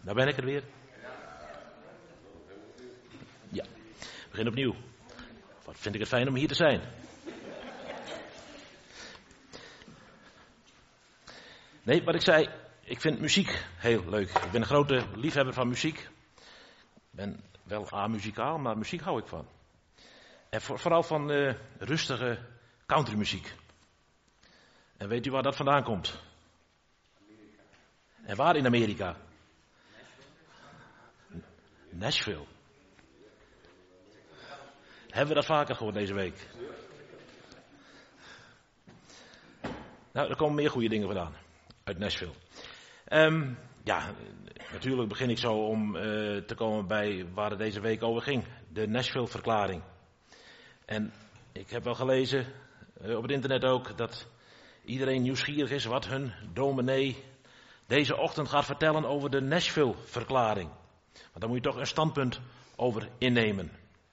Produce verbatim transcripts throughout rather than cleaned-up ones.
Nou ben ik er weer. Ja, we beginnen opnieuw. Wat vind ik het fijn om hier te zijn. Nee, wat ik zei, ik vind muziek heel leuk. Ik ben een grote liefhebber van muziek. Ik ben wel amuzikaal, maar muziek hou ik van. En voor, vooral van uh, rustige countrymuziek. En weet u waar dat vandaan komt? Amerika. En waar in Amerika? Nashville. Nashville. Hebben we dat vaker gehoord deze week? Nou, er komen meer goede dingen vandaan. Uit Nashville. Um, ja, natuurlijk begin ik zo om uh, te komen bij waar het deze week over ging. De Nashville-verklaring. En ik heb wel gelezen, uh, op het internet ook, dat iedereen nieuwsgierig is wat hun dominee deze ochtend gaat vertellen over de Nashville-verklaring. Want daar moet je toch een standpunt over innemen.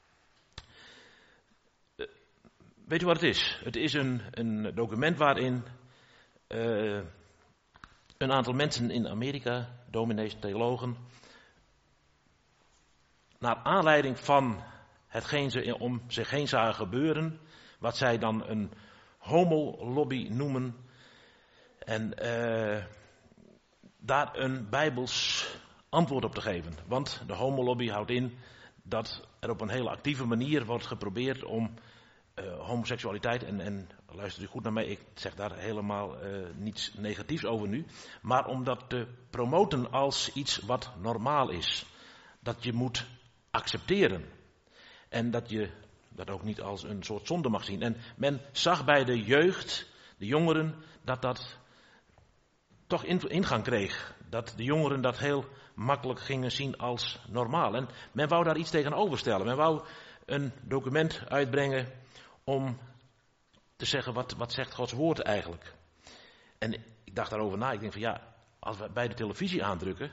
Uh, weet u wat het is? Het is een, een document waarin uh, een aantal mensen in Amerika, dominees, theologen, naar aanleiding van hetgeen ze om zich heen zagen gebeuren, wat zij dan een homolobby noemen, en uh, daar een bijbels antwoord op te geven. Want de homolobby houdt in dat er op een hele actieve manier wordt geprobeerd om uh, homoseksualiteit, en, en luister u goed naar mij, ik zeg daar helemaal uh, niets negatiefs over nu, maar om dat te promoten als iets wat normaal is. Dat je moet accepteren. En dat je dat ook niet als een soort zonde mag zien. En men zag bij de jeugd, de jongeren, dat dat toch ingang kreeg. Dat de jongeren dat heel makkelijk gingen zien als normaal. En men wou daar iets tegenover stellen. Men wou een document uitbrengen om te zeggen, wat, wat zegt Gods woord eigenlijk? En ik dacht daarover na. Ik denk van ja, als we bij de televisie aandrukken.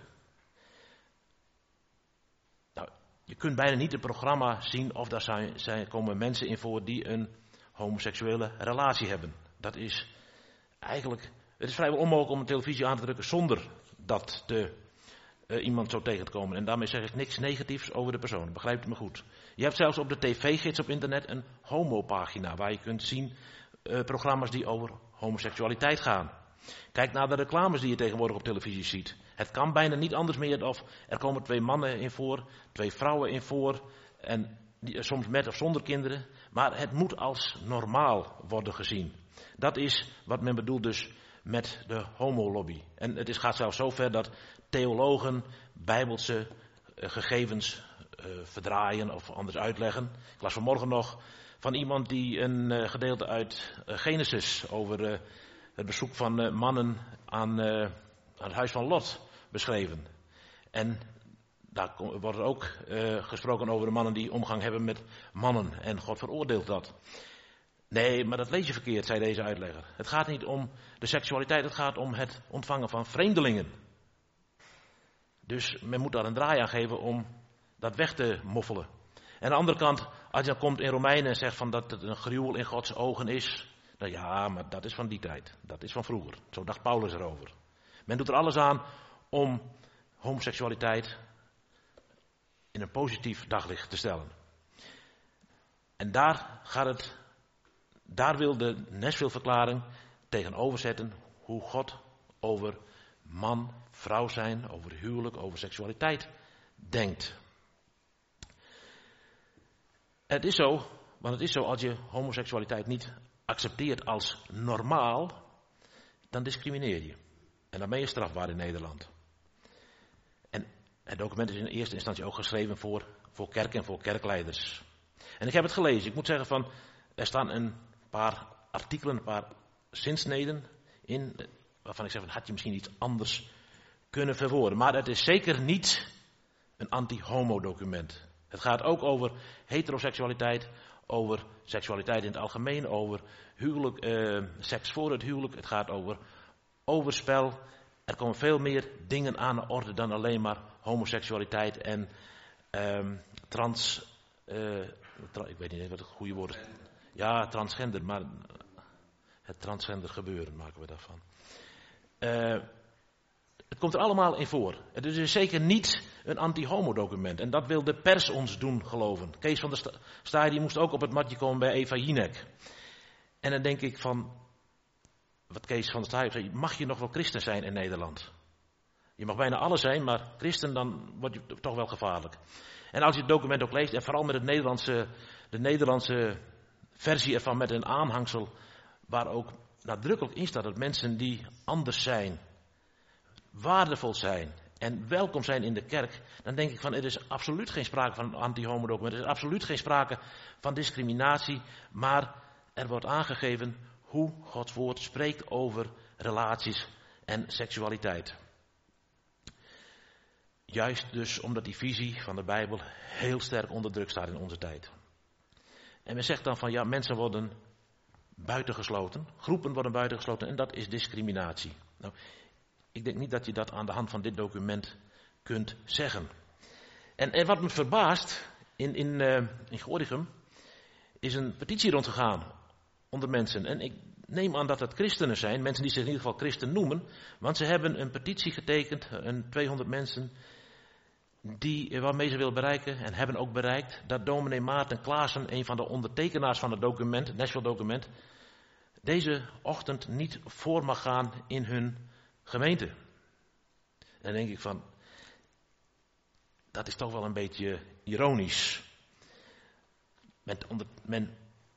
Nou, je kunt bijna niet een programma zien of daar zijn, zijn, komen mensen in voor die een homoseksuele relatie hebben. Dat is eigenlijk, het is vrijwel onmogelijk om een televisie aan te drukken zonder dat te, uh, iemand zo tegen te komen. En daarmee zeg ik niks negatiefs over de persoon. Begrijpt u me goed? Je hebt zelfs op de tv-gids op internet een homopagina waar je kunt zien uh, programma's die over homoseksualiteit gaan. Kijk naar de reclames die je tegenwoordig op televisie ziet. Het kan bijna niet anders meer of er komen twee mannen in voor, twee vrouwen in voor, en die, soms met of zonder kinderen. Maar het moet als normaal worden gezien. Dat is wat men bedoelt dus met de homolobby. En het is, gaat zelfs zo ver dat theologen bijbelse uh, gegevens uh, verdraaien of anders uitleggen. Ik las vanmorgen nog van iemand die een uh, gedeelte uit uh, Genesis over uh, het bezoek van uh, mannen aan, uh, aan het huis van Lot beschreven. En daar wordt ook uh, gesproken over de mannen die omgang hebben met mannen. En God veroordeelt dat. Nee, maar dat lees je verkeerd, zei deze uitlegger. Het gaat niet om de seksualiteit, het gaat om het ontvangen van vreemdelingen. Dus men moet daar een draai aan geven om dat weg te moffelen. En aan de andere kant, als je dan komt in Romeinen en zegt van dat het een gruwel in Gods ogen is. Nou ja, maar dat is van die tijd. Dat is van vroeger. Zo dacht Paulus erover. Men doet er alles aan om homoseksualiteit in een positief daglicht te stellen. En daar gaat het, daar wil de Nashville-verklaring tegenover zetten hoe God over man, vrouw zijn, over huwelijk, over seksualiteit denkt. Het is zo, want het is zo, als je homoseksualiteit niet accepteert als normaal, dan discrimineer je. En dan ben je strafbaar in Nederland. En het document is in eerste instantie ook geschreven voor, voor kerk en voor kerkleiders. En ik heb het gelezen. Ik moet zeggen van, er staan een paar artikelen, een paar zinsneden in, waarvan ik zeg van, had je misschien iets anders kunnen verwoorden. Maar het is zeker niet een anti-homo document. Het gaat ook over heteroseksualiteit, over seksualiteit in het algemeen, over huwelijk, eh, seks voor het huwelijk. Het gaat over overspel. Er komen veel meer dingen aan de orde dan alleen maar homoseksualiteit en eh, trans... Uh, tra- ik weet niet wat het goede woord is. Ja, transgender, maar het transgender gebeuren maken we daarvan. Uh, het, komt er allemaal in voor. Het is dus zeker niet een anti-homo document. En dat wil de pers ons doen geloven. Kees van der Staaij die moest ook op het matje komen bij Eva Jinek. En dan denk ik van, wat Kees van der Staaij zei, mag je nog wel christen zijn in Nederland? Je mag bijna alles zijn, maar christen, dan word je toch wel gevaarlijk. En als je het document ook leest, en vooral met het Nederlandse, de Nederlandse versie ervan met een aanhangsel, waar ook nadrukkelijk in staat dat mensen die anders zijn, waardevol zijn en welkom zijn in de kerk, dan denk ik van, er is absoluut geen sprake van een anti-homo document, er is absoluut geen sprake van discriminatie, maar er wordt aangegeven hoe Gods woord spreekt over relaties en seksualiteit. Juist dus omdat die visie van de Bijbel heel sterk onder druk staat in onze tijd. En men zegt dan van ja, mensen worden buitengesloten, groepen worden buitengesloten en dat is discriminatie. Nou, ik denk niet dat je dat aan de hand van dit document kunt zeggen. En, en wat me verbaast, in, in, uh, in Gorinchem is een petitie rondgegaan onder mensen. En ik neem aan dat het christenen zijn, mensen die zich in ieder geval christen noemen, want ze hebben een petitie getekend, een tweehonderd mensen, die, waarmee ze willen bereiken en hebben ook bereikt, dat dominee Maarten Klaassen, een van de ondertekenaars van het document, het Nashville document, deze ochtend niet voor mag gaan in hun gemeente. En dan denk ik van, dat is toch wel een beetje ironisch. Men, onder, men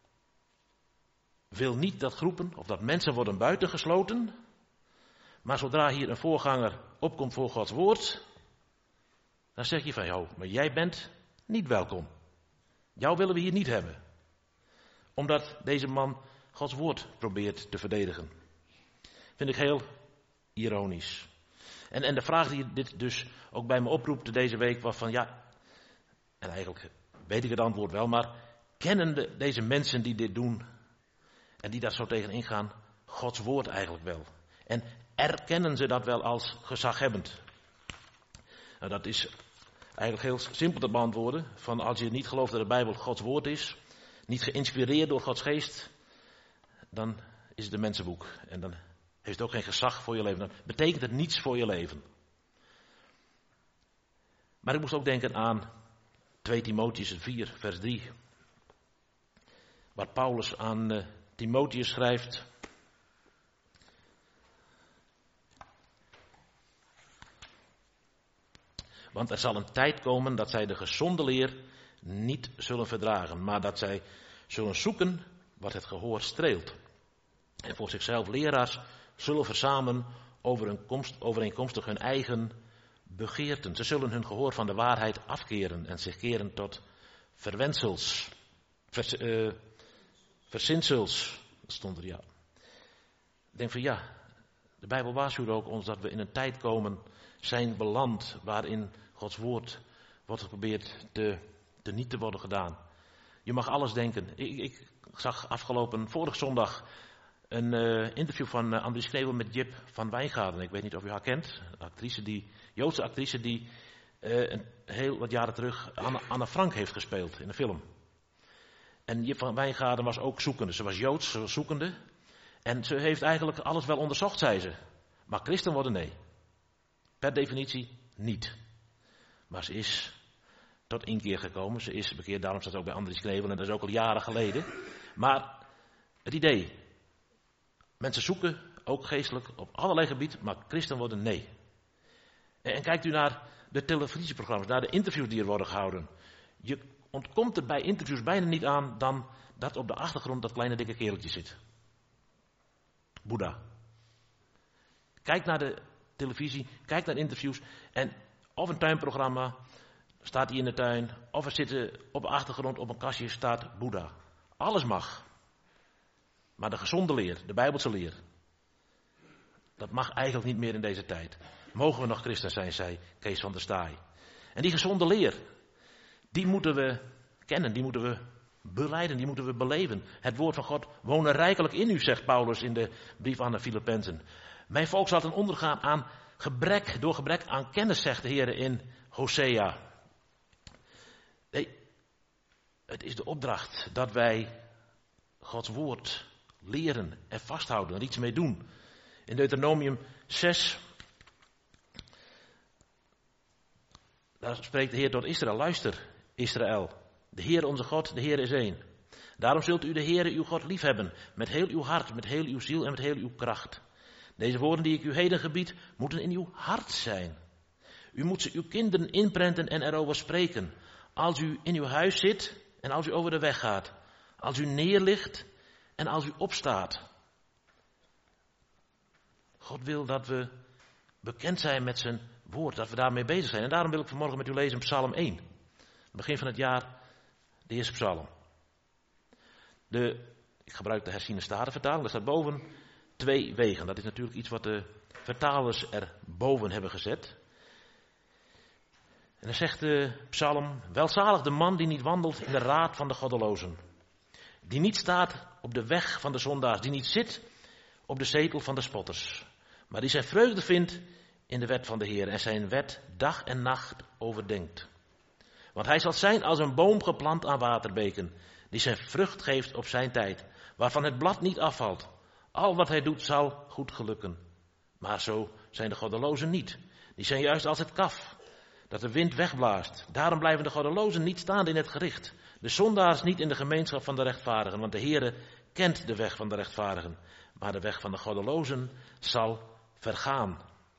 wil niet dat groepen of dat mensen worden buitengesloten, maar zodra hier een voorganger opkomt voor Gods woord, dan zeg je van, joh, maar jij bent niet welkom. Jou willen we hier niet hebben. Omdat deze man Gods woord probeert te verdedigen. Vind ik heel ironisch. En, en de vraag die dit dus ook bij me oproepte deze week was van, ja, en eigenlijk weet ik het antwoord wel, maar kennen de, deze mensen die dit doen en die daar zo tegen ingaan, Gods woord eigenlijk wel? En erkennen ze dat wel als gezaghebbend? Nou, dat is eigenlijk heel simpel te beantwoorden. Van als je niet gelooft dat de Bijbel Gods woord is, niet geïnspireerd door Gods geest, dan is het een mensenboek. En dan heeft het ook geen gezag voor je leven. Dan betekent het niets voor je leven. Maar ik moest ook denken aan twee Timotheüs vier, vers drie. Waar Paulus aan uh, Timotheus schrijft. Want er zal een tijd komen dat zij de gezonde leer niet zullen verdragen, maar dat zij zullen zoeken wat het gehoor streelt. En voor zichzelf leraars zullen verzamelen overeenkomstig hun eigen begeerten. Ze zullen hun gehoor van de waarheid afkeren en zich keren tot verwensels, vers, uh, verzinsels, stond er ja. Ik denk van ja, de Bijbel waarschuwt ook ons dat we in een tijd komen zijn beland waarin Gods woord wordt geprobeerd te, te niet te worden gedaan. Je mag alles denken. Ik, ik zag afgelopen vorige zondag een uh, interview van uh, Andries Knebel met Jip van Wijngaarden. Ik weet niet of u haar kent. Een actrice die, Joodse actrice die uh, een, heel wat jaren terug Anne, Anne Frank heeft gespeeld in een film. En Jip van Wijngaarden was ook zoekende. Ze was Joods, ze was zoekende. En ze heeft eigenlijk alles wel onderzocht, zei ze. Maar christen worden, nee. Per definitie niet. Maar ze is tot inkeer gekomen. Ze is bekeerd, daarom staat ze ook bij Andries Knebel. En dat is ook al jaren geleden. Maar het idee. Mensen zoeken, ook geestelijk, op allerlei gebieden. Maar christen worden, nee. En kijkt u naar de televisieprogramma's, naar de interviews die er worden gehouden. Je ontkomt er bij interviews bijna niet aan dan dat op de achtergrond dat kleine dikke kereltje zit. Boeddha. Kijk naar de televisie, kijk naar interviews en of een tuinprogramma, staat hij in de tuin, of er zitten op de achtergrond op een kastje staat Boeddha. Alles mag. Maar de gezonde leer, de Bijbelse leer, dat mag eigenlijk niet meer in deze tijd. Mogen we nog christen zijn, zei Kees van der Staaij. En die gezonde leer, die moeten we kennen, die moeten we belijden, die moeten we beleven. Het woord van God wonen rijkelijk in u, zegt Paulus in de brief aan de Filippenzen. Mijn volk zal ten ondergaan aan gebrek, door gebrek aan kennis, zegt de Heer in Hosea. Nee, het is de opdracht dat wij Gods woord leren en vasthouden, er iets mee doen. In Deuteronomium zes, daar spreekt de Heer tot Israël. Luister, Israël. De Heer onze God, de Heer is één. Daarom zult u de Heer uw God liefhebben. Met heel uw hart, met heel uw ziel en met heel uw kracht. Deze woorden die ik u heden gebied, moeten in uw hart zijn. U moet ze uw kinderen inprenten en erover spreken. Als u in uw huis zit en als u over de weg gaat. Als u neerligt en als u opstaat. God wil dat we bekend zijn met zijn woord, dat we daarmee bezig zijn. En daarom wil ik vanmorgen met u lezen Psalm één. Begin van het jaar, de eerste psalm. De, ik gebruik de herziene statenvertaling, er staat boven twee wegen. Dat is natuurlijk iets wat de vertalers er boven hebben gezet. En dan zegt de psalm, welzalig de man die niet wandelt in de raad van de goddelozen. Die niet staat op de weg van de zondaars, die niet zit op de zetel van de spotters. Maar die zijn vreugde vindt in de wet van de Heer en zijn wet dag en nacht overdenkt. Want hij zal zijn als een boom geplant aan waterbeken, die zijn vrucht geeft op zijn tijd, waarvan het blad niet afvalt. Al wat hij doet zal goed gelukken. Maar zo zijn de goddelozen niet. Die zijn juist als het kaf, dat de wind wegblaast. Daarom blijven de goddelozen niet staan in het gericht. De zondaars niet in de gemeenschap van de rechtvaardigen, want de Heere kent de weg van de rechtvaardigen. Maar de weg van de goddelozen zal vergaan.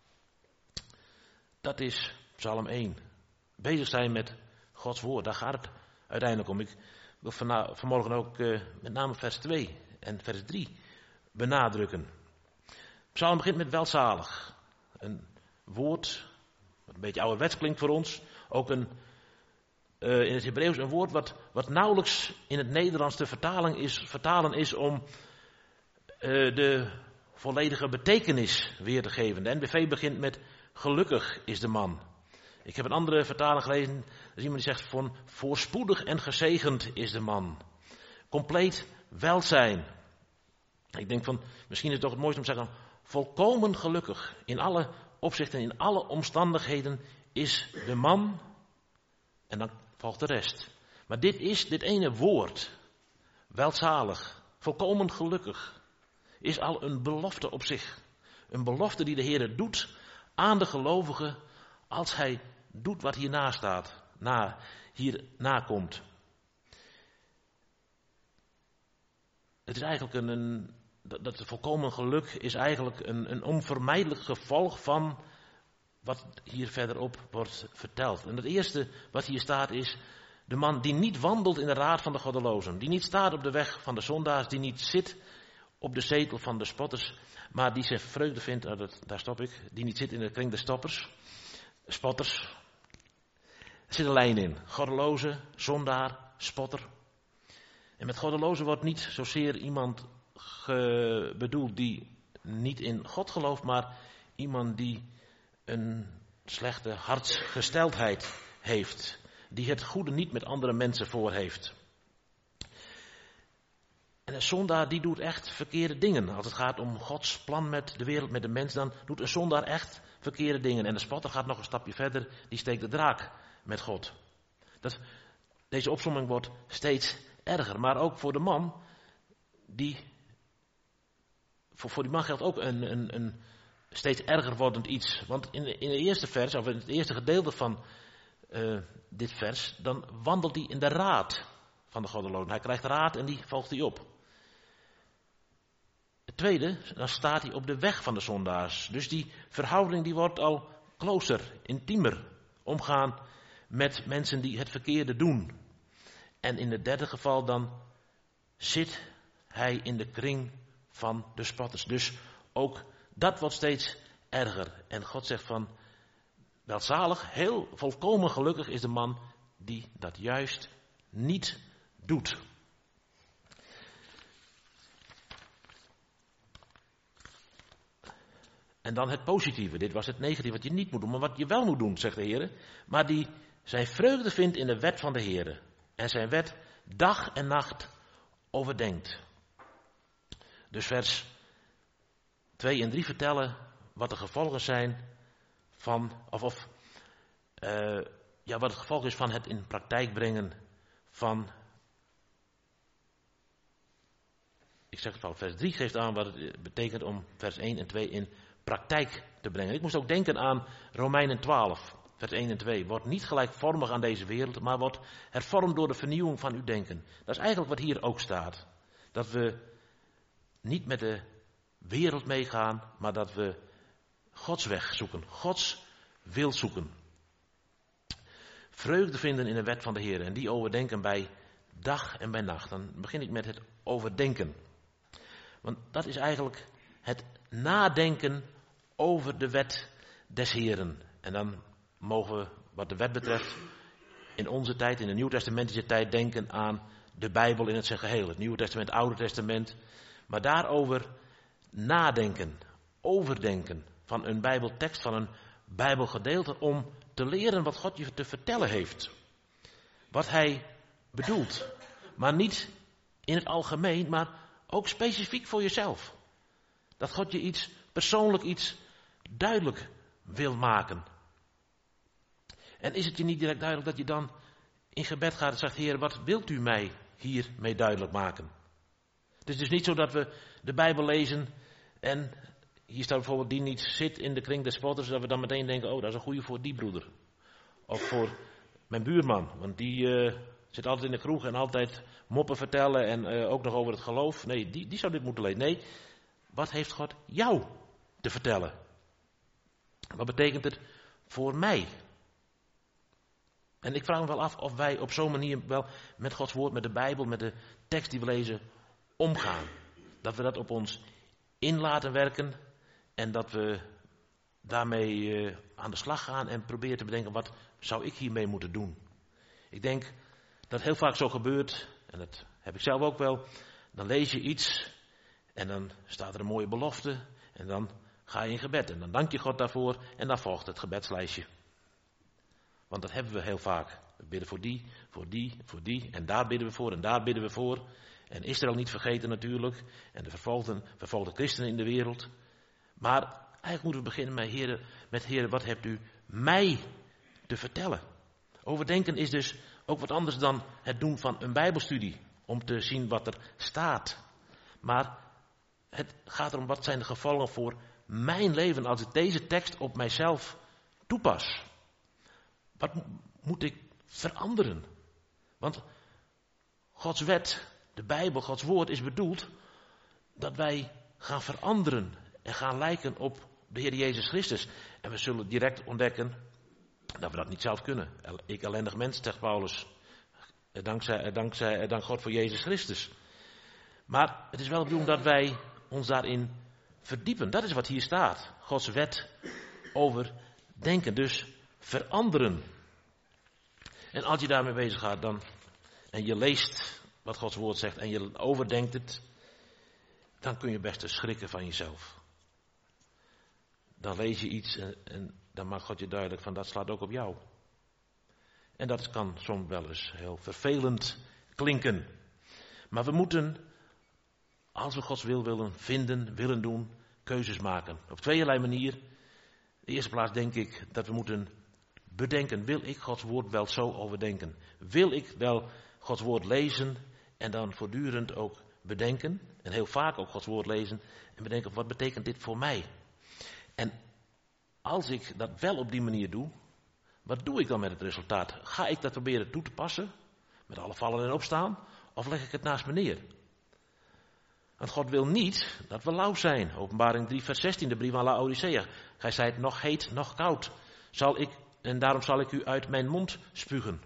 Dat is Psalm één. Bezig zijn met Gods woord, daar gaat het uiteindelijk om. Ik wil vana- vanmorgen ook uh, met name vers twee en vers drie benadrukken. Psalm begint met welzalig. Een woord wat een beetje ouderwets klinkt voor ons. Ook een, uh, in het Hebreeuws een woord wat, wat nauwelijks in het Nederlands te vertalen is, vertalen is om uh, de volledige betekenis weer te geven. De N B V begint met gelukkig is de man. Ik heb een andere vertaling gelezen. Er is iemand die zegt van voorspoedig en gezegend is de man. Compleet welzijn. Ik denk van, misschien is het toch het mooiste om te zeggen, volkomen gelukkig. In alle opzichten, in alle omstandigheden is de man. En dan volgt de rest. Maar dit is dit ene woord. Welzalig. Volkomen gelukkig. Is al een belofte op zich. Een belofte die de Heer doet aan de gelovigen als hij doet wat hierna staat, na, hierna komt. Het is eigenlijk een, een dat, dat volkomen geluk is eigenlijk een, een onvermijdelijk gevolg van wat hier verderop wordt verteld. En het eerste wat hier staat is de man die niet wandelt in de raad van de goddelozen, die niet staat op de weg van de zondaars, die niet zit op de zetel van de spotters, maar die zijn vreugde vindt, nou dat, daar stop ik, die niet zit in de kring de stoppers, spotters. Er zit een lijn in. Goddeloze, zondaar, spotter. En met goddeloze wordt niet zozeer iemand ge- bedoeld die niet in God gelooft, maar iemand die een slechte hartsgesteldheid heeft. Die het goede niet met andere mensen voor heeft. En een zondaar die doet echt verkeerde dingen. Als het gaat om Gods plan met de wereld, met de mens, dan doet een zondaar echt verkeerde dingen. En de spotter gaat nog een stapje verder, die steekt de draak met God. Dat, deze opsomming wordt steeds erger. Maar ook voor de man, die, voor, voor die man geldt ook een, een, een steeds erger wordend iets. Want in de, in de eerste vers, of in het eerste gedeelte van uh, dit vers, dan wandelt hij in de raad van de goddelozen. Hij krijgt raad en die volgt hij op. Het tweede, dan staat hij op de weg van de zondaars. Dus die verhouding die wordt al closer, intiemer. Omgaan met mensen die het verkeerde doen. En in het derde geval dan zit hij in de kring van de spotters. Dus ook dat wordt steeds erger. En God zegt van, welzalig, heel volkomen gelukkig is de man die dat juist niet doet. En dan het positieve. Dit was het negatieve wat je niet moet doen, maar wat je wel moet doen, zegt de Heer. Maar die zijn vreugde vindt in de wet van de Heer. En zijn wet dag en nacht overdenkt. Dus vers twee en drie vertellen wat de gevolgen zijn van, of, of uh, ja, wat het gevolg is van het in praktijk brengen van, ik zeg het al, vers drie geeft aan wat het betekent om vers één en twee in praktijk te brengen. Ik moest ook denken aan Romeinen twaalf, vers vers één en twee. Word niet gelijkvormig aan deze wereld, maar word hervormd door de vernieuwing van uw denken. Dat is eigenlijk wat hier ook staat. Dat we niet met de wereld meegaan, maar dat we Gods weg zoeken. Gods wil zoeken. Vreugde vinden in de wet van de Heer. En die overdenken bij dag en bij nacht. Dan begin ik met het overdenken. Want dat is eigenlijk het nadenken over de wet des Heeren. En dan mogen we, wat de wet betreft, in onze tijd, in de Nieuwtestamentische tijd, denken aan de Bijbel in het zijn geheel. Het Nieuwe Testament, het Oude Testament. Maar daarover nadenken, overdenken van een Bijbeltekst, van een Bijbelgedeelte, om te leren wat God je te vertellen heeft. Wat hij bedoelt. Maar niet in het algemeen, maar ook specifiek voor jezelf. Dat God je iets, persoonlijk iets, duidelijk wil maken. En is het je niet direct duidelijk dat je dan in gebed gaat en zegt: Heer, wat wilt u mij hiermee duidelijk maken? Het is dus niet zo dat we de Bijbel lezen en hier staat bijvoorbeeld: die niet zit in de kring des spotters, dat we dan meteen denken: oh, dat is een goede voor die broeder. Of voor mijn buurman, want die uh, zit altijd in de kroeg en altijd moppen vertellen en uh, ook nog over het geloof. Nee, die, die zou dit moeten lezen. Nee, wat heeft God jou te vertellen? Wat betekent het voor mij? En ik vraag me wel af of wij op zo'n manier wel met Gods woord, met de Bijbel, met de tekst die we lezen, omgaan. Dat we dat op ons in laten werken en dat we daarmee uh, aan de slag gaan en proberen te bedenken: wat zou ik hiermee moeten doen? Ik denk dat heel vaak zo gebeurt, en dat heb ik zelf ook wel. Dan lees je iets en dan staat er een mooie belofte en dan ga je in gebed. En dan dank je God daarvoor en dan volgt het gebedslijstje. Want dat hebben we heel vaak. We bidden voor die, voor die, voor die. En daar bidden we voor en daar bidden we voor. En Israël niet vergeten natuurlijk. En de vervolgde, vervolgde christenen in de wereld. Maar eigenlijk moeten we beginnen met: Heere, met Heere, wat hebt u mij te vertellen? Overdenken is dus ook wat anders dan het doen van een Bijbelstudie. Om te zien wat er staat. Maar het gaat erom: wat zijn de gevolgen voor mijn leven als ik deze tekst op mijzelf toepas? Wat moet ik veranderen? Want Gods wet, de Bijbel, Gods woord is bedoeld dat wij gaan veranderen en gaan lijken op de Heer Jezus Christus. En we zullen direct ontdekken dat we dat niet zelf kunnen. Ik ellendig mens, zegt Paulus. Dankzij, dankzij, dank God voor Jezus Christus. Maar het is wel de bedoeling dat wij ons daarin verdiepen. Dat is wat hier staat. Gods wet overdenken. Dus veranderen. En als je daarmee bezig gaat dan, en je leest wat Gods woord zegt en je overdenkt het, dan kun je best eens schrikken van jezelf. Dan lees je iets en, en dan maakt God je duidelijk van: dat slaat ook op jou. En dat kan soms wel eens heel vervelend klinken. Maar we moeten, als we Gods wil willen vinden, willen doen, keuzes maken. Op tweeërlei manier. In de eerste plaats denk ik dat we moeten bedenken: wil ik Gods woord wel zo overdenken? Wil ik wel Gods woord lezen en dan voortdurend ook bedenken? En heel vaak ook Gods woord lezen en bedenken: wat betekent dit voor mij? En als ik dat wel op die manier doe, wat doe ik dan met het resultaat? Ga ik dat proberen toe te passen, met alle vallen en opstaan, of leg ik het naast me neer? Want God wil niet dat we lauw zijn. Openbaring drie vers zestien, de brief aan Laodicea. Gij zijt nog heet, nog koud. Zal ik, en daarom zal ik u uit mijn mond spugen.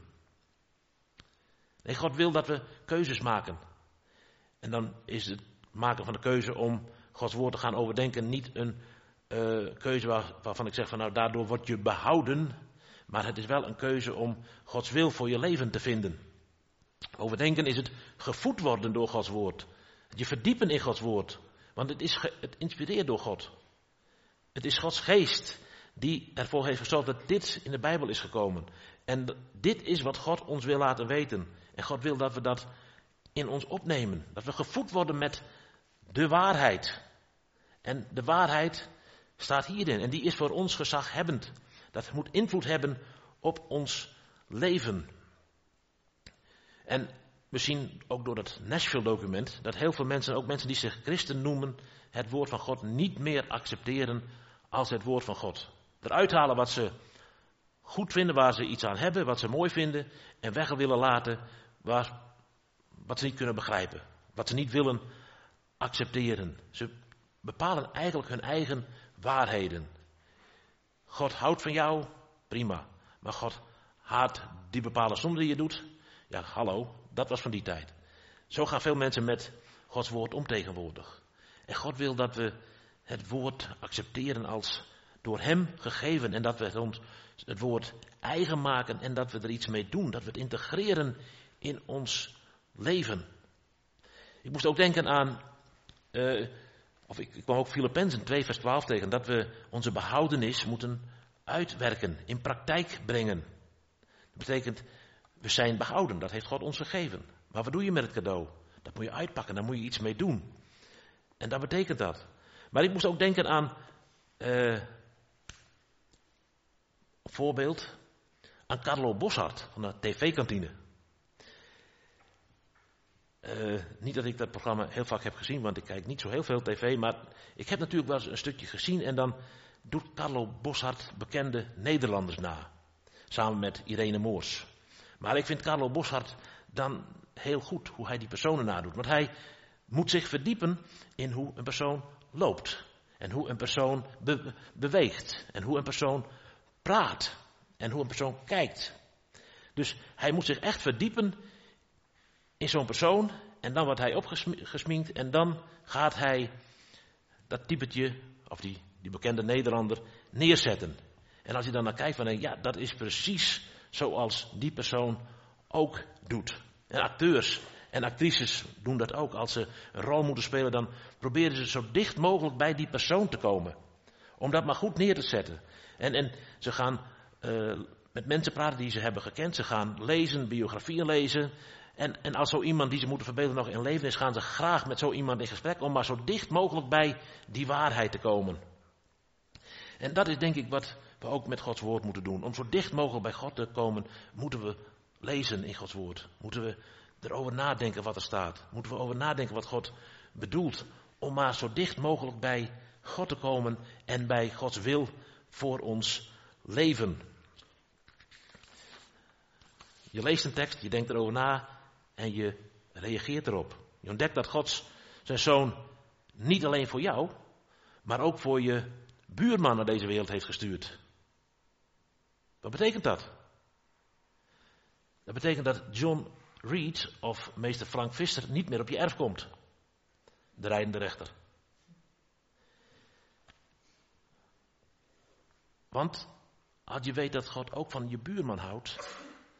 Nee, God wil dat we keuzes maken. En dan is het maken van de keuze om Gods woord te gaan overdenken niet een uh, keuze waar, waarvan ik zeg van nou daardoor word je behouden. Maar het is wel een keuze om Gods wil voor je leven te vinden. Overdenken is het gevoed worden door Gods woord. Je verdiepen in Gods woord. Want het, is ge, het inspireert door God. Het is Gods geest die ervoor heeft gezorgd dat dit in de Bijbel is gekomen. En dit is wat God ons wil laten weten. En God wil dat we dat in ons opnemen. Dat we gevoed worden met de waarheid. En de waarheid staat hierin. En die is voor ons gezaghebbend. Dat moet invloed hebben op ons leven. En we zien ook door dat Nashville-document dat heel veel mensen, ook mensen die zich christen noemen, het woord van God niet meer accepteren als het woord van God. Eruit halen wat ze goed vinden, waar ze iets aan hebben, wat ze mooi vinden. En weg willen laten waar, wat ze niet kunnen begrijpen. Wat ze niet willen accepteren. Ze bepalen eigenlijk hun eigen waarheden. God houdt van jou, prima. Maar God haat die bepaalde zonde die je doet. Ja, hallo, dat was van die tijd. Zo gaan veel mensen met Gods woord om tegenwoordig. En God wil dat we het woord accepteren als door hem gegeven. En dat we ons het woord eigen maken en dat we er iets mee doen. Dat we het integreren in ons leven. Ik moest ook denken aan, uh, of ik, ik kwam ook Filippenzen twee vers twaalf tegen. Dat we onze behoudenis moeten uitwerken, in praktijk brengen. Dat betekent, we zijn behouden, dat heeft God ons gegeven. Maar wat doe je met het cadeau? Dat moet je uitpakken, daar moet je iets mee doen. En dat betekent dat. Maar ik moest ook denken aan, uh, een voorbeeld, aan Carlo Boszhard van de tv-kantine. Uh, niet dat ik dat programma heel vaak heb gezien, want ik kijk niet zo heel veel tv, maar ik heb natuurlijk wel eens een stukje gezien en dan doet Carlo Boszhard bekende Nederlanders na. Samen met Irene Moors. Maar ik vind Carlo Boszhard dan heel goed hoe hij die personen nadoet. Want hij moet zich verdiepen in hoe een persoon loopt. En hoe een persoon be- beweegt. En hoe een persoon praat. En hoe een persoon kijkt. Dus hij moet zich echt verdiepen in zo'n persoon. En dan wordt hij opgesminkt. En dan gaat hij dat typetje, of die, die bekende Nederlander, neerzetten. En als je dan naar kijkt, dan denk je, ja, dat is precies zoals die persoon ook doet. En acteurs en actrices doen dat ook. Als ze een rol moeten spelen, dan proberen ze zo dicht mogelijk bij die persoon te komen. Om dat maar goed neer te zetten. En, en ze gaan uh, met mensen praten die ze hebben gekend. Ze gaan lezen, biografieën lezen. En, en als zo iemand die ze moeten verbeelden nog in leven is, gaan ze graag met zo iemand in gesprek. Om maar zo dicht mogelijk bij die waarheid te komen. En dat is denk ik wat we ook met Gods woord moeten doen. Om zo dicht mogelijk bij God te komen, moeten we lezen in Gods woord. Moeten we erover nadenken wat er staat. Moeten we over nadenken wat God bedoelt. Om maar zo dicht mogelijk bij God te komen en bij Gods wil voor ons leven. Je leest een tekst, je denkt erover na en je reageert erop. Je ontdekt dat God zijn zoon niet alleen voor jou, maar ook voor je buurman naar deze wereld heeft gestuurd. Wat betekent dat? Dat betekent dat John Reed of meester Frank Visser niet meer op je erf komt. De rijdende rechter. Want als je weet dat God ook van je buurman houdt,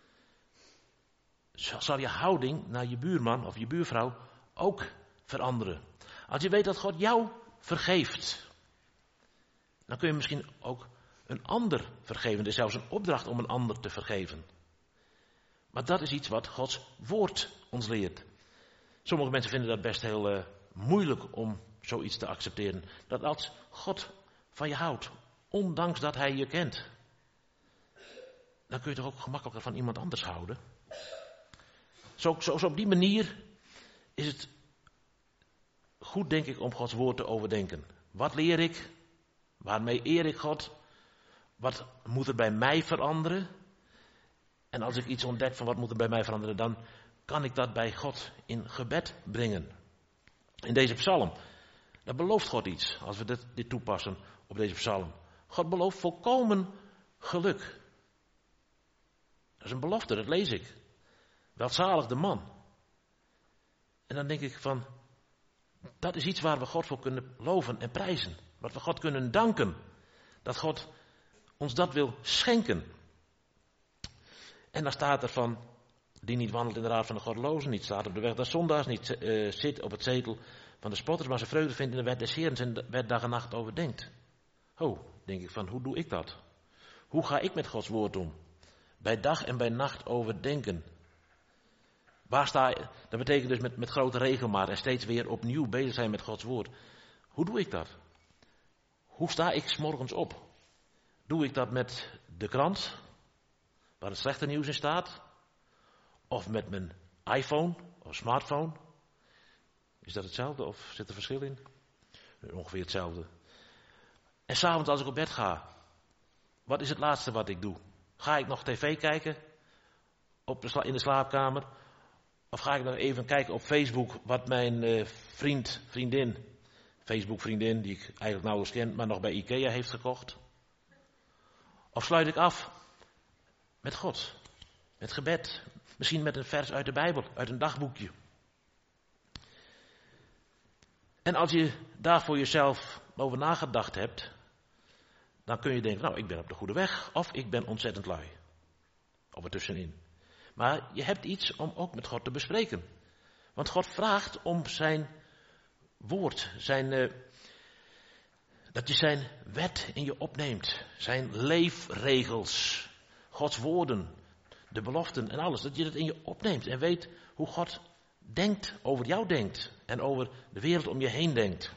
zal je houding naar je buurman of je buurvrouw ook veranderen. Als je weet dat God jou vergeeft, dan kun je misschien ook een ander vergeven. Er is zelfs een opdracht om een ander te vergeven. Maar dat is iets wat Gods woord ons leert. Sommige mensen vinden dat best heel uh, moeilijk om zoiets te accepteren. Dat als God van je houdt, ondanks dat hij je kent, dan kun je toch ook gemakkelijker van iemand anders houden. Zo, zo, zo op die manier is het goed, denk ik, om Gods woord te overdenken. Wat leer ik? Waarmee eer ik God? Wat moet er bij mij veranderen? En als ik iets ontdek van wat moet er bij mij veranderen, dan kan ik dat bij God in gebed brengen. In deze psalm, daar belooft God iets, als we dit, dit toepassen op deze psalm. God belooft volkomen geluk. Dat is een belofte, dat lees ik. Welzalig de man. En dan denk ik van, dat is iets waar we God voor kunnen loven en prijzen. Wat we God kunnen danken. Dat God ons dat wil schenken. En dan staat er van, die niet wandelt in de raad van de goddelozen, niet staat op de weg der zondaars, niet uh, zit op het zetel van de spotters, maar zijn vreugde vindt in de wet des Heeren, zijn wet dag en nacht overdenkt. Oh, denk ik van, hoe doe ik dat? Hoe ga ik met Gods woord om? Bij dag en bij nacht overdenken. Waar sta je? Dat betekent dus met, met grote regelmaat en steeds weer opnieuw bezig zijn met Gods woord. Hoe doe ik dat? Hoe sta ik 's morgens op? Doe ik dat met de krant, waar het slechte nieuws in staat? Of met mijn iPhone of smartphone? Is dat hetzelfde of zit er verschil in? Ongeveer hetzelfde. En s'avonds als ik op bed ga, wat is het laatste wat ik doe? Ga ik nog tv kijken op de sla- in de slaapkamer? Of ga ik nog even kijken op Facebook wat mijn uh, vriend, vriendin, Facebook vriendin, die ik eigenlijk nauwelijks ken, maar nog bij Ikea heeft gekocht? Of sluit ik af met God, met gebed, misschien met een vers uit de Bijbel, uit een dagboekje? En als je daar voor jezelf over nagedacht hebt, dan kun je denken, nou, ik ben op de goede weg, of ik ben ontzettend lui. Of ertussenin. Maar je hebt iets om ook met God te bespreken. Want God vraagt om zijn woord, zijn, uh, dat je zijn wet in je opneemt. Zijn leefregels, Gods woorden, de beloften en alles. Dat je dat in je opneemt en weet hoe God denkt, over jou denkt en over de wereld om je heen denkt.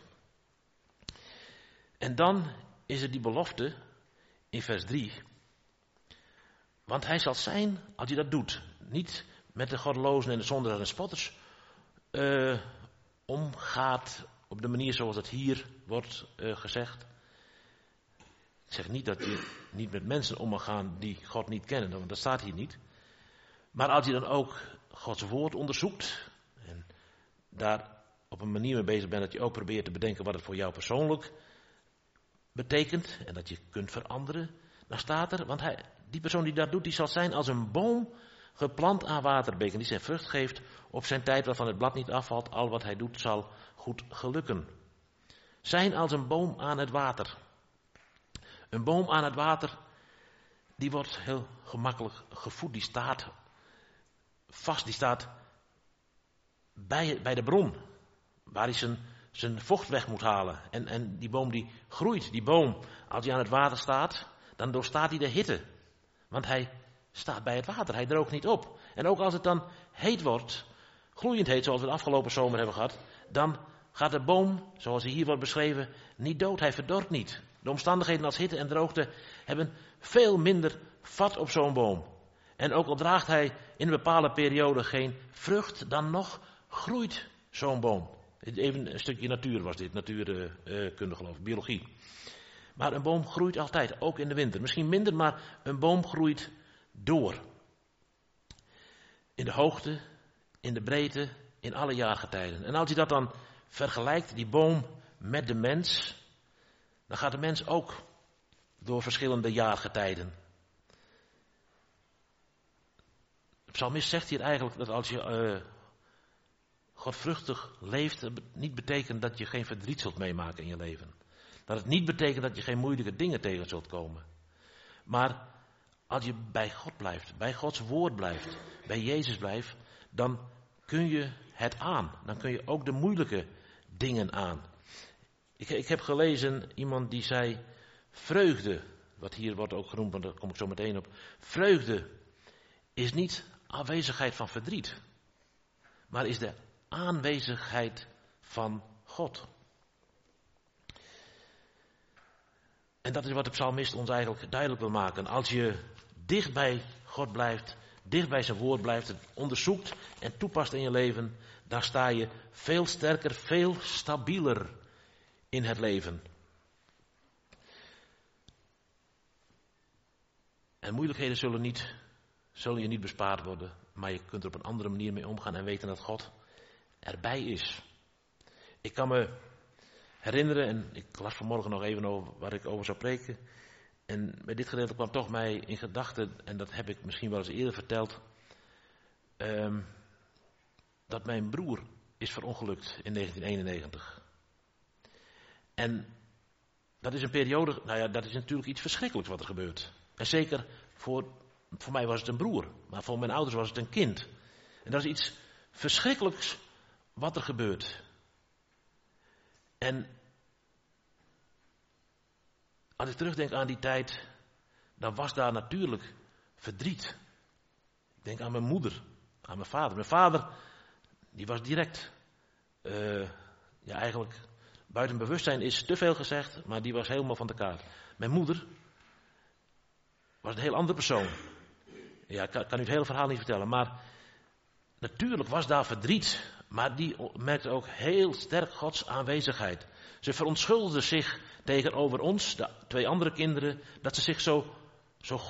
En dan is er die belofte in vers drie. Want hij zal zijn als je dat doet. Niet met de goddelozen en de zondaars en de spotters uh, omgaat op de manier zoals het hier wordt uh, gezegd. Ik zeg niet dat je niet met mensen om mag gaan die God niet kennen, want dat staat hier niet. Maar als je dan ook Gods woord onderzoekt en daar op een manier mee bezig bent dat je ook probeert te bedenken wat het voor jou persoonlijk betekent en dat je kunt veranderen, dan staat er, want hij, die persoon die dat doet, die zal zijn als een boom geplant aan waterbeken, die zijn vrucht geeft op zijn tijd waarvan het blad niet afvalt, al wat hij doet zal goed gelukken. Zijn als een boom aan het water. Een boom aan het water, die wordt heel gemakkelijk gevoed, die staat vast, die staat bij, bij de bron, waar hij zijn, zijn vocht weg moet halen. En, en die boom die groeit, die boom, als hij aan het water staat, dan doorstaat hij de hitte. Want hij staat bij het water, hij droogt niet op. En ook als het dan heet wordt, gloeiend heet zoals we de afgelopen zomer hebben gehad, dan gaat de boom, zoals hij hier wordt beschreven, niet dood, hij verdort niet. De omstandigheden als hitte en droogte hebben veel minder vat op zo'n boom. En ook al draagt hij in een bepaalde periode geen vrucht, dan nog groeit zo'n boom. Even een stukje natuur was dit, natuurkunde geloof ik, biologie. Maar een boom groeit altijd, ook in de winter. Misschien minder, maar een boom groeit door. In de hoogte, in de breedte, in alle jaargetijden. En als je dat dan vergelijkt, die boom met de mens, dan gaat de mens ook door verschillende jaargetijden. De psalmist zegt hier eigenlijk dat als je uh, godvruchtig leeft, dat niet betekent dat je geen verdriet zult meemaken in je leven. Dat het niet betekent dat je geen moeilijke dingen tegen zult komen. Maar als je bij God blijft, bij Gods woord blijft, bij Jezus blijft, dan kun je het aan. Dan kun je ook de moeilijke dingen aan. Ik, ik heb gelezen iemand die zei, vreugde, wat hier wordt ook genoemd, maar daar kom ik zo meteen op. Vreugde is niet aanwezigheid van verdriet, maar is de aanwezigheid van God. En dat is wat de psalmist ons eigenlijk duidelijk wil maken. Als je dicht bij God blijft, dicht bij zijn woord blijft, het onderzoekt en toepast in je leven, dan sta je veel sterker, veel stabieler in het leven. En moeilijkheden zullen, niet, zullen je niet bespaard worden, maar je kunt er op een andere manier mee omgaan en weten dat God erbij is. Ik kan me herinneren, en ik las vanmorgen nog even over waar ik over zou preken. En bij dit gedeelte kwam toch mij in gedachten, en dat heb ik misschien wel eens eerder verteld, um, dat mijn broer is verongelukt in negentien eenennegentig. En dat is een periode, nou ja, dat is natuurlijk iets verschrikkelijks wat er gebeurt. En zeker voor, voor mij was het een broer, maar voor mijn ouders was het een kind. En dat is iets verschrikkelijks wat er gebeurt. En als ik terugdenk aan die tijd, dan was daar natuurlijk verdriet. Ik denk aan mijn moeder, aan mijn vader. Mijn vader, die was direct, uh, ja eigenlijk, buiten bewustzijn is te veel gezegd, maar die was helemaal van de kaart. Mijn moeder was een heel andere persoon. Ja, ik kan, kan u het hele verhaal niet vertellen, maar natuurlijk was daar verdriet, maar die merkte ook heel sterk Gods aanwezigheid. Ze verontschuldigde zich tegenover ons, de twee andere kinderen, dat ze zich zo, zo goed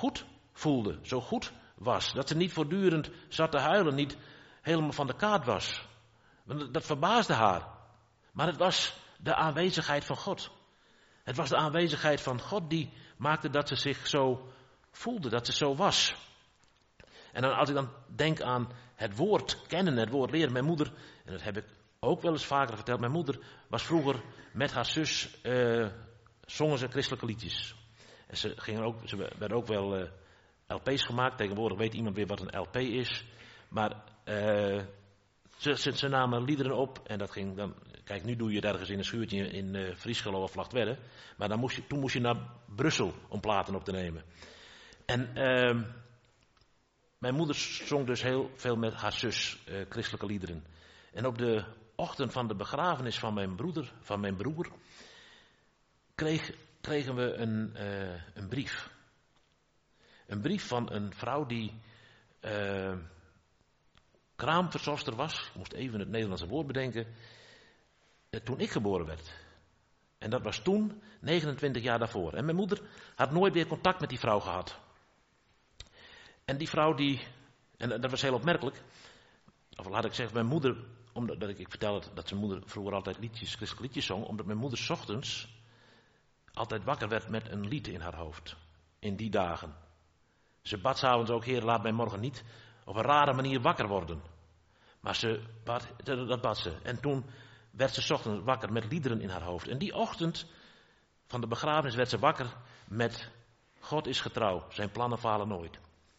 voelde, zo goed was. Dat ze niet voortdurend zat te huilen, niet helemaal van de kaart was. Want dat verbaasde haar. Maar het was de aanwezigheid van God. Het was de aanwezigheid van God die maakte dat ze zich zo voelde, dat ze zo was. En dan, als ik dan denk aan het woord kennen, het woord leren. Mijn moeder, en dat heb ik ook wel eens vaker verteld. Mijn moeder was vroeger met haar zus, uh, zongen ze christelijke liedjes. En ze, gingen ook, ze werden ook wel uh, L P's gemaakt. Tegenwoordig weet iemand weer wat een L P is. Maar uh, ze, ze, ze namen liederen op en dat ging dan... Kijk, nu doe je het ergens in een schuurtje in uh, Frieselo of Vlagtwedde. Maar dan moest je, toen moest je naar Brussel om platen op te nemen. En uh, mijn moeder zong dus heel veel met haar zus uh, christelijke liederen. En op de ochtend van de begrafenis van mijn broeder, van mijn broer, kreeg, kregen we een, uh, een brief. Een brief van een vrouw die uh, kraamverzorgster was. Ik moest even het Nederlandse woord bedenken. Uh, toen ik geboren werd. En dat was toen, negenentwintig jaar daarvoor. En mijn moeder had nooit weer contact met die vrouw gehad. En die vrouw die, en dat was heel opmerkelijk. Of laat ik zeggen, mijn moeder, omdat ik, ik vertelde dat zijn moeder vroeger altijd liedjes, christelijke liedjes zong. Omdat mijn moeder 's ochtends altijd wakker werd met een lied in haar hoofd. In die dagen. Ze bad 's avonds ook, Heer, laat mij morgen niet op een rare manier wakker worden. Maar ze bad, dat bad ze. En toen werd ze 's ochtends wakker met liederen in haar hoofd. En die ochtend van de begrafenis werd ze wakker met God is getrouw, zijn plannen falen nooit.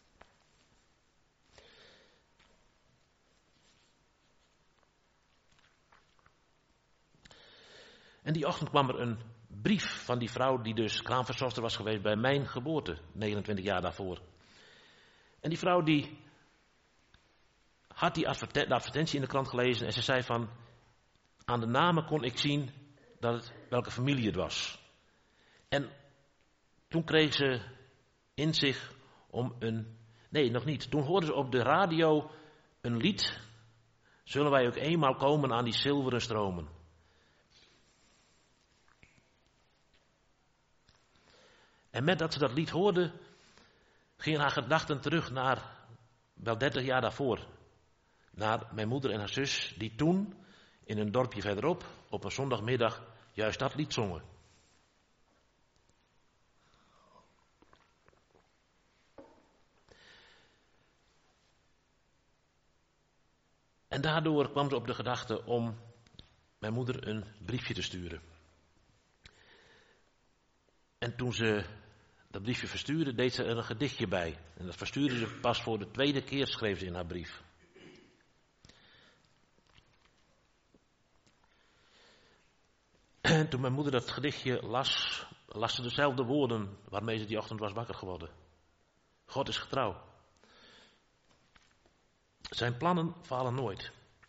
En die ochtend kwam er een brief van die vrouw die dus kraamverzorgster was geweest bij mijn geboorte, negenentwintig jaar daarvoor. En die vrouw die had die adverten- de advertentie in de krant gelezen en ze zei van, aan de namen kon ik zien dat het, welke familie het was. En toen kreeg ze in zich om een, nee nog niet, toen hoorden ze op de radio een lied, zullen wij ook eenmaal komen aan die zilveren stromen. En met dat ze dat lied hoorde, gingen haar gedachten terug naar wel dertig jaar daarvoor. Naar mijn moeder en haar zus, die toen in een dorpje verderop op een zondagmiddag juist dat lied zongen. En daardoor kwam ze op de gedachte om mijn moeder een briefje te sturen. En toen ze dat briefje verstuurde, deed ze er een gedichtje bij. En dat verstuurde ze pas voor de tweede keer, schreef ze in haar brief. En toen mijn moeder dat gedichtje las, las ze dezelfde woorden waarmee ze die ochtend was wakker geworden. God is getrouw. Zijn plannen falen nooit.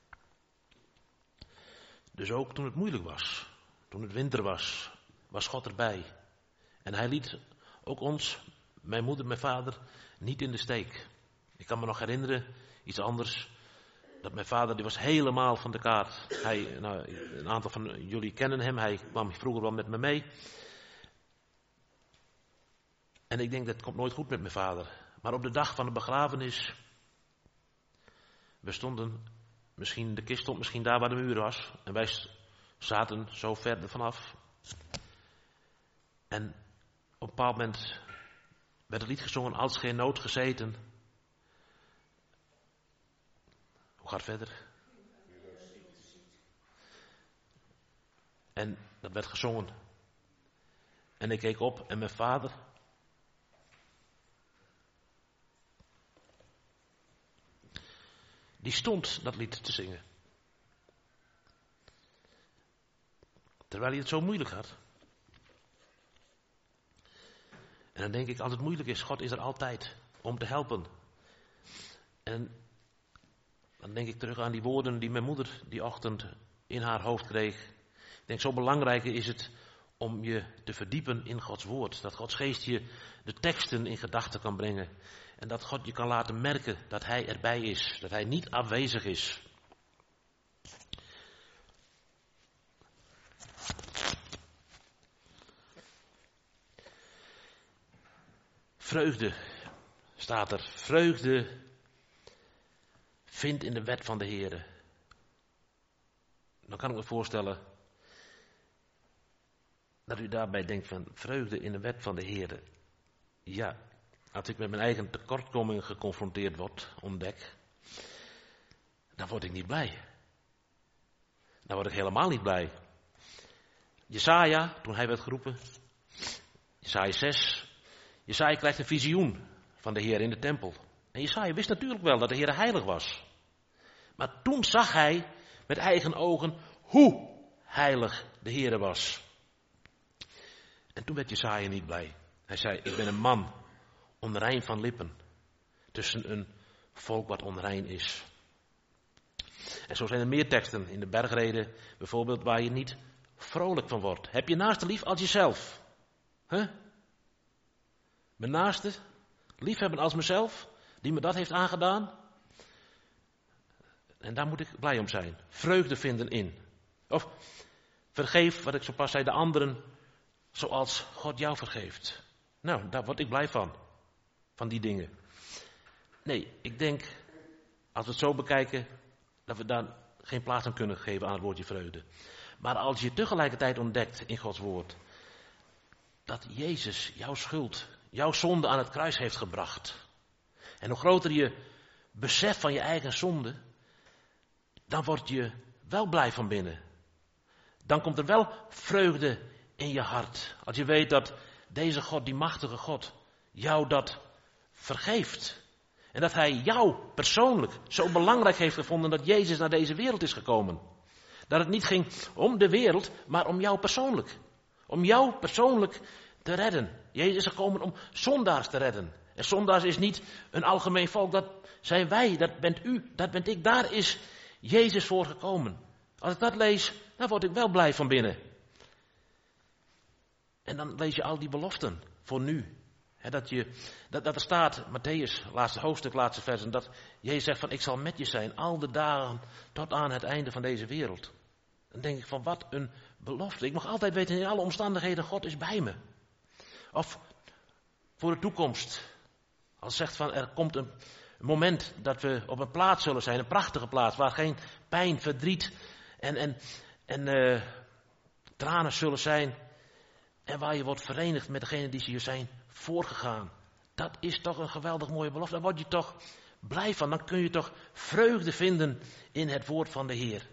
Dus ook toen het moeilijk was, toen het winter was, was God erbij. En hij liet ook ons, mijn moeder, mijn vader, niet in de steek. Ik kan me nog herinneren, iets anders, dat mijn vader, die was helemaal van de kaart. Hij, nou, een aantal van jullie kennen hem, hij kwam vroeger wel met me mee. En ik denk, dat komt nooit goed met mijn vader. Maar op de dag van de begrafenis, we stonden, misschien, de kist stond misschien daar waar de muur was. En wij zaten zo ver ervan af. En op een bepaald moment werd het lied gezongen, als geen nood gezeten. Hoe gaat het verder? En dat werd gezongen. En ik keek op en mijn vader, die stond dat lied te zingen. Terwijl hij het zo moeilijk had. En dan denk ik, als het moeilijk is, God is er altijd om te helpen. En dan denk ik terug aan die woorden die mijn moeder die ochtend in haar hoofd kreeg. Ik denk, zo belangrijk is het om je te verdiepen in Gods woord. Dat Gods geest je de teksten in gedachten kan brengen. En dat God je kan laten merken dat Hij erbij is. Dat Hij niet afwezig is. Vreugde staat er, vreugde vindt in de wet van de Heere. Dan kan ik me voorstellen dat u daarbij denkt van vreugde in de wet van de Heere. Ja, als ik met mijn eigen tekortkomingen geconfronteerd word, ontdek, dan word ik niet blij. Dan word ik helemaal niet blij. Jesaja, toen hij werd geroepen, Jesaja zes, Jesaja krijgt een visioen van de Heer in de tempel. En Jesaja wist natuurlijk wel dat de Heer heilig was. Maar toen zag hij met eigen ogen hoe heilig de Heer was. En toen werd Jesaja niet blij. Hij zei, ik ben een man onrein van lippen, tussen een volk wat onrein is. En zo zijn er meer teksten in de bergreden, bijvoorbeeld, waar je niet vrolijk van wordt. Heb je naaste lief als jezelf? Huh? Mijn naaste liefhebben als mezelf, die me dat heeft aangedaan. En daar moet ik blij om zijn. Vreugde vinden in. Of vergeef, wat ik zo pas zei, de anderen zoals God jou vergeeft. Nou, daar word ik blij van. Van die dingen. Nee, ik denk, als we het zo bekijken, dat we daar geen plaats aan kunnen geven aan het woordje vreugde. Maar als je tegelijkertijd ontdekt in Gods woord dat Jezus jouw schuld, jouw zonde aan het kruis heeft gebracht. En hoe groter je besef van je eigen zonde, dan word je wel blij van binnen. Dan komt er wel vreugde in je hart. Als je weet dat deze God, die machtige God, jou dat vergeeft. En dat hij jou persoonlijk zo belangrijk heeft gevonden dat Jezus naar deze wereld is gekomen. Dat het niet ging om de wereld, maar om jou persoonlijk. Om jou persoonlijk te redden. Jezus is gekomen om zondaars te redden. En zondaars is niet een algemeen volk, dat zijn wij, dat bent u, dat bent ik. Daar is Jezus voor gekomen. Als ik dat lees, dan word ik wel blij van binnen. En dan lees je al die beloften voor nu. He, dat, je, dat, dat er staat, Matthäus, laatste hoofdstuk, laatste vers, en dat Jezus zegt van ik zal met je zijn al de dagen tot aan het einde van deze wereld. Dan denk ik van wat een belofte. Ik mag altijd weten in alle omstandigheden, God is bij me. Of voor de toekomst. Als zegt van er komt een moment dat we op een plaats zullen zijn, een prachtige plaats, waar geen pijn, verdriet en, en, en uh, tranen zullen zijn. En waar je wordt verenigd met degenen die je zijn voorgegaan. Dat is toch een geweldig mooie belofte. Daar word je toch blij van. Dan kun je toch vreugde vinden in het woord van de Heer.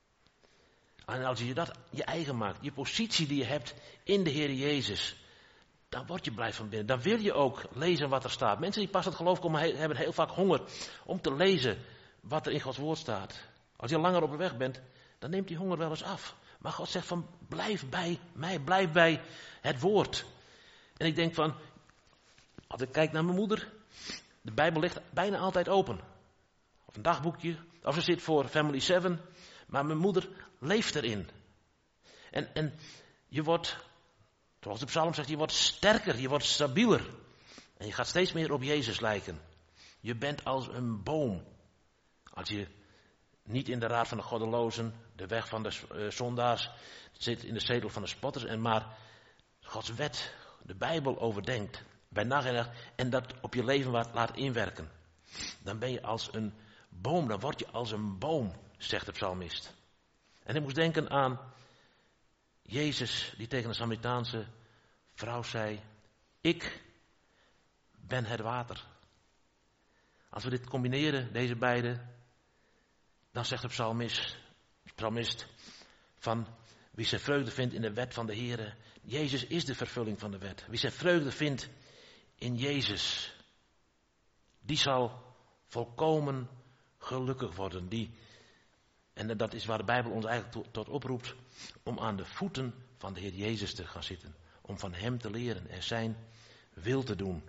En als je dat je eigen maakt, je positie die je hebt in de Heer Jezus, dan word je blij van binnen. Dan wil je ook lezen wat er staat. Mensen die pas tot geloof komen, hebben heel vaak honger om te lezen wat er in Gods woord staat. Als je langer op de weg bent, dan neemt die honger wel eens af. Maar God zegt van, blijf bij mij, blijf bij het woord. En ik denk van, als ik kijk naar mijn moeder, de Bijbel ligt bijna altijd open. Of een dagboekje, of ze zit voor Family seven, maar mijn moeder leeft erin. En, en je wordt, zoals de psalm zegt, je wordt sterker, je wordt stabieler. En je gaat steeds meer op Jezus lijken. Je bent als een boom. Als je niet in de raad van de goddelozen, de weg van de uh, zondaars, zit in de zetel van de spotters, en maar Gods wet, de Bijbel overdenkt, bij nacht en dag, en dat op je leven laat inwerken. Dan ben je als een boom, dan word je als een boom, zegt de psalmist. En ik moest denken aan Jezus, die tegen de Samaritaanse vrouw zei, ik ben het water. Als we dit combineren, deze beide, dan zegt de psalmist, psalmist van wie zijn vreugde vindt in de wet van de Heere. Jezus is de vervulling van de wet. Wie zijn vreugde vindt in Jezus, die zal volkomen gelukkig worden. Die, en dat is waar de Bijbel ons eigenlijk tot, tot oproept, om aan de voeten van de Heer Jezus te gaan zitten. Om van Hem te leren en zijn wil te doen.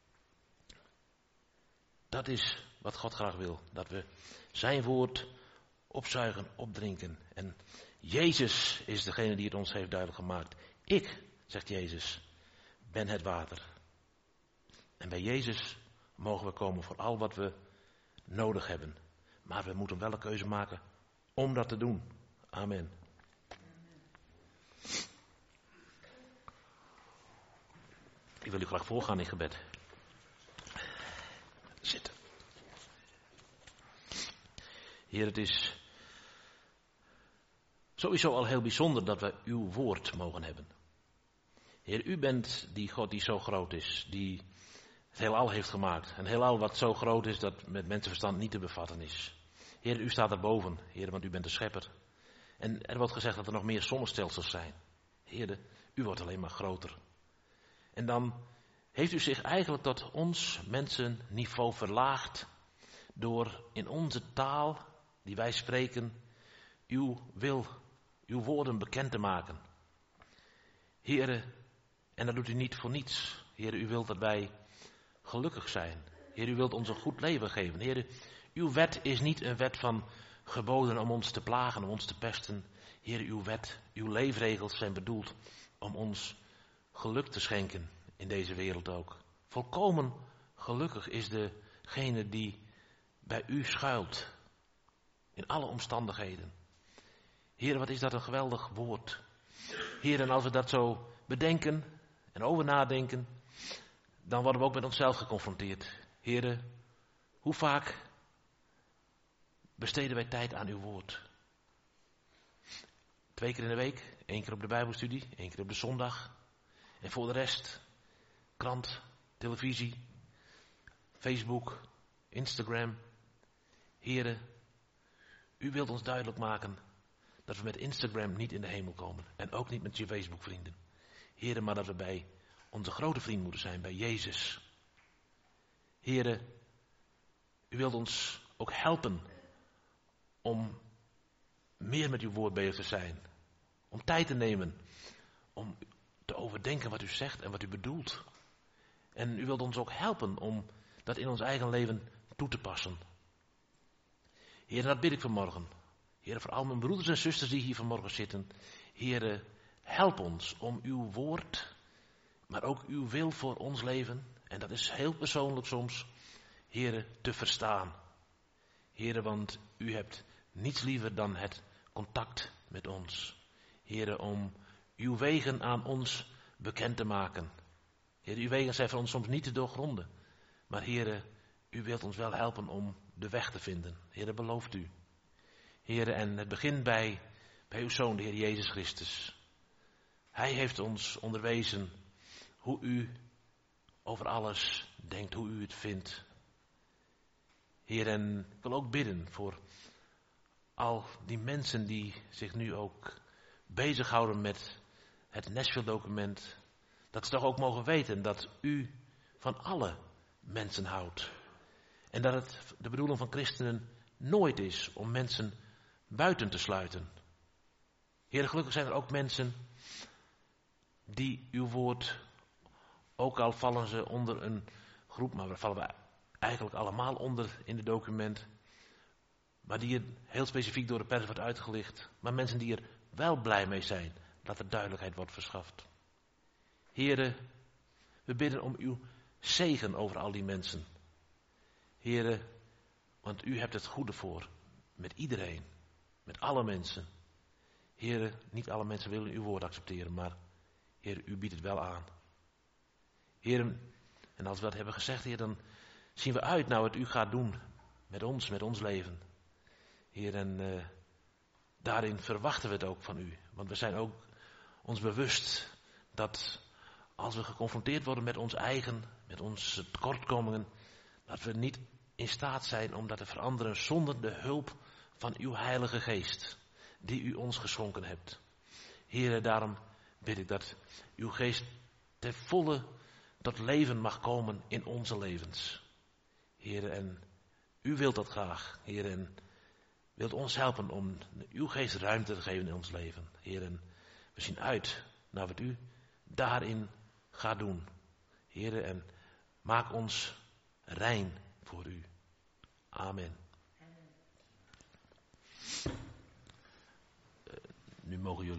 Dat is wat God graag wil. Dat we zijn woord opzuigen, opdrinken. En Jezus is degene die het ons heeft duidelijk gemaakt. Ik, zegt Jezus, ben het water. En bij Jezus mogen we komen voor al wat we nodig hebben. Maar we moeten wel een keuze maken om dat te doen. Amen. Ik wil u graag voorgaan in gebed. zitten. Heer, het is sowieso al heel bijzonder dat we uw woord mogen hebben. Heer, u bent die God die zo groot is, die het heelal heeft gemaakt. Een heelal wat zo groot is dat met mensenverstand niet te bevatten is. Heer, u staat erboven, Heer, want u bent de schepper. En er wordt gezegd dat er nog meer zonnestelsels zijn. Heer, u wordt alleen maar groter. En dan heeft u zich eigenlijk tot ons mensenniveau verlaagd door in onze taal die wij spreken uw wil, uw woorden bekend te maken. Heere, en dat doet u niet voor niets. Heere, u wilt dat wij gelukkig zijn. Heer, u wilt ons een goed leven geven. Heer, uw wet is niet een wet van geboden om ons te plagen, om ons te pesten. Heer, uw wet, uw leefregels zijn bedoeld om ons geluk te schenken in deze wereld ook. Volkomen gelukkig is degene die bij u schuilt. In alle omstandigheden. Heer, wat is dat een geweldig woord. Heer, en als we dat zo bedenken en over nadenken, dan worden we ook met onszelf geconfronteerd. Heer, hoe vaak besteden wij tijd aan uw woord? Twee keer in de week, één keer op de Bijbelstudie, één keer op de zondag. En voor de rest, krant, televisie, Facebook, Instagram. Heer, u wilt ons duidelijk maken dat we met Instagram niet in de hemel komen. En ook niet met je Facebook vrienden. Heer, maar dat we bij onze grote vriend moeten zijn, bij Jezus. Heer, u wilt ons ook helpen om meer met uw woord bezig te zijn. Om tijd te nemen. Om te overdenken wat u zegt en wat u bedoelt. En u wilt ons ook helpen om dat in ons eigen leven toe te passen. Heer, dat bid ik vanmorgen. Heer, voor al mijn broeders en zusters die hier vanmorgen zitten. Heer, help ons om uw woord, maar ook uw wil voor ons leven. En dat is heel persoonlijk soms. Heer, te verstaan. Heer, want u hebt niets liever dan het contact met ons. Heer, om uw wegen aan ons bekend te maken. Heer, uw wegen zijn voor ons soms niet te doorgronden. Maar Heer, u wilt ons wel helpen om de weg te vinden. Heer, dat belooft u. Heer, en het begint bij, bij uw Zoon, de Heer Jezus Christus. Hij heeft ons onderwezen hoe u over alles denkt, hoe u het vindt. Heer, en ik wil ook bidden voor al die mensen die zich nu ook bezighouden met het Nashville-document. Dat ze toch ook mogen weten dat u van alle mensen houdt. En dat het de bedoeling van christenen nooit is om mensen buiten te sluiten. Heer, gelukkig zijn er ook mensen die uw woord, ook al vallen ze onder een groep, maar daar vallen we eigenlijk allemaal onder in het document, maar die er heel specifiek door de pers wordt uitgelicht, maar mensen die er wel blij mee zijn dat er duidelijkheid wordt verschaft. Heere, we bidden om uw zegen over al die mensen. Heere, want u hebt het goede voor met iedereen, met alle mensen. Heere, niet alle mensen willen uw woord accepteren, maar Heer, u biedt het wel aan. Heer, en als we dat hebben gezegd, Heer, dan zien we uit naar wat u gaat doen met ons, met ons leven. Heer, en uh, daarin verwachten we het ook van u. Want we zijn ook ons bewust dat als we geconfronteerd worden met ons eigen, met onze tekortkomingen, dat we niet in staat zijn om dat te veranderen zonder de hulp van uw Heilige Geest, die u ons geschonken hebt. Heer, daarom bid ik dat uw Geest ten volle tot leven mag komen in onze levens. Heer, en u wilt dat graag. Heer, en wilt ons helpen om uw Geest ruimte te geven in ons leven. Heer, en we zien uit naar wat u daarin gaat doen. Heer, en maak ons rein voor u. Amen. Uh, nu mogen jullie